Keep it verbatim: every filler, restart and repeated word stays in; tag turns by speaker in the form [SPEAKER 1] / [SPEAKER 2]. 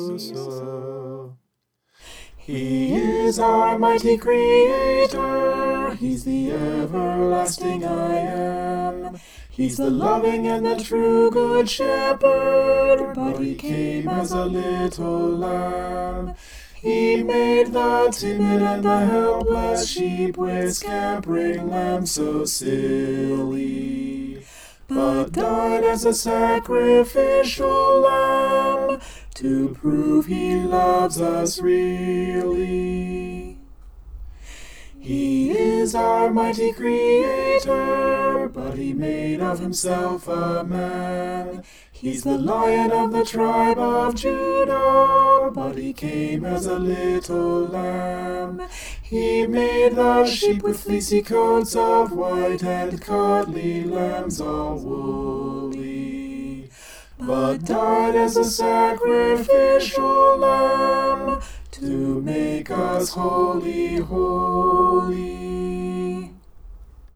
[SPEAKER 1] closer. He is our mighty Creator, He's the everlasting I Am. He's the loving and the true Good Shepherd, but He came as a little lamb. He made the timid and the helpless sheep with scampering lambs so silly, but died as a sacrificial lamb to prove He loves us really. He is our mighty Creator, but He made of Himself a man. He's the Lion of the tribe of Judah, but He came as a little lamb. He made the sheep with fleecy coats of white and cuddly lambs all woolly, but died as a sacrificial lamb to make us holy, holy.